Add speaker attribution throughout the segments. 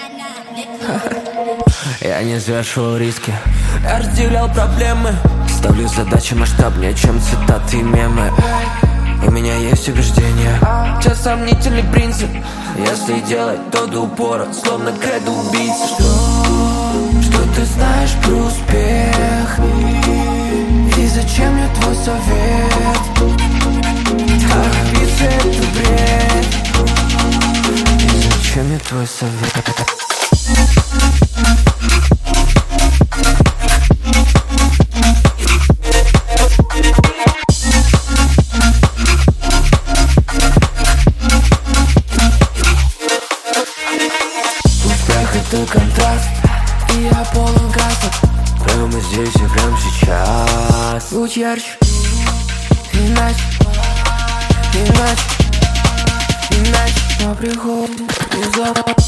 Speaker 1: Я не взвешивал риски, я разделял проблемы. Ставлю задачи масштабнее, чем цитаты и мемы. У меня есть убеждение, сейчас сомнительный принцип. Если делать, то до упора, словно кредо убийцы. Что ты знаешь про успех? И зачем мне твой совет? Амбиции — это бред. И зачем мне твой совет? Это контраст, и я полон красок. Прямо здесь и прямо сейчас. Будь ярче, иначе, но приходит не забыть.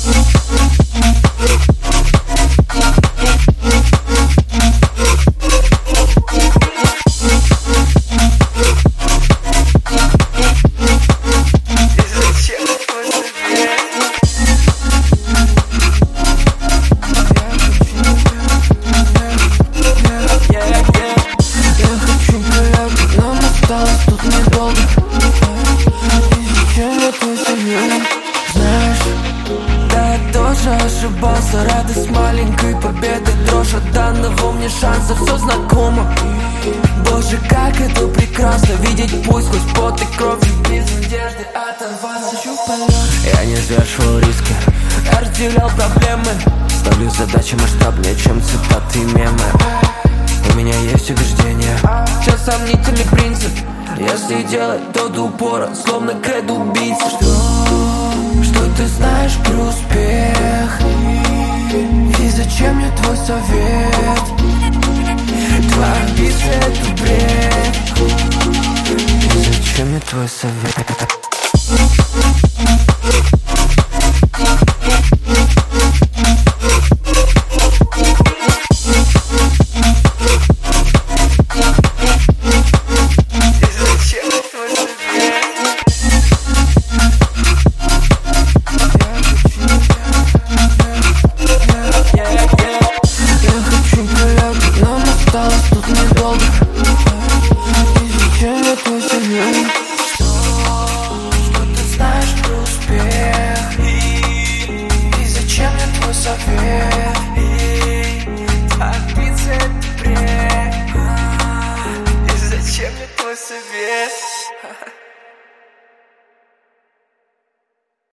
Speaker 1: Ошибался, радость маленькой победы, дрожь от данного мне шанса, все знакомо. Боже, как это прекрасно, видеть путь сквозь пот и кровь, без надежды оторваться. Я не взвешивал риски, я разделял проблемы. Ставлю задачи масштабнее, чем цитаты и мемы. У меня есть убеждение, сейчас сомнительный принцип. Если делать, то до упора, словно кредо убийцы. Что ты знаешь про успех? И зачем мне твой совет? Твоя амбиция — это бред. И зачем мне твой совет?